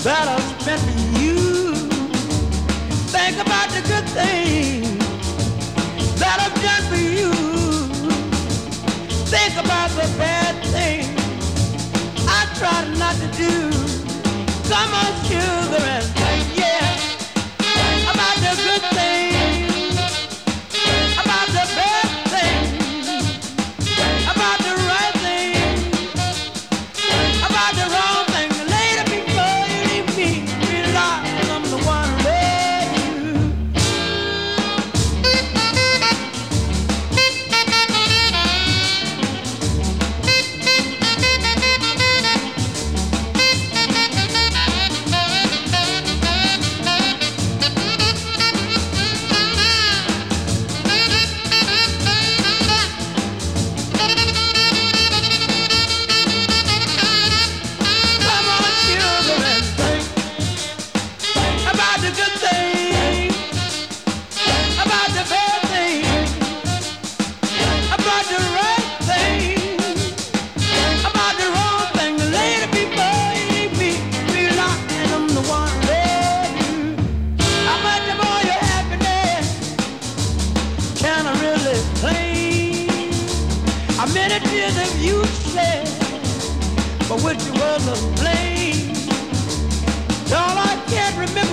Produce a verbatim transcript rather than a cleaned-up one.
that I spent for you. Think about the good things that I've done for you. Think about the bad things I tried not to do. Come on, sugar, and think, yeah, about the good things, about the bad things, about the right things, about the wrong things. Later, before you leave me, realize I'm the one who loved you. Come on, sugar, and think about the good things, about the bad things, about the right things, about the wrong thing. Later, before you leave me, realize I'm the one who loved you. How much of all your happiness can I really claim? How many tears have you shed for which you was to blame? All I can't remember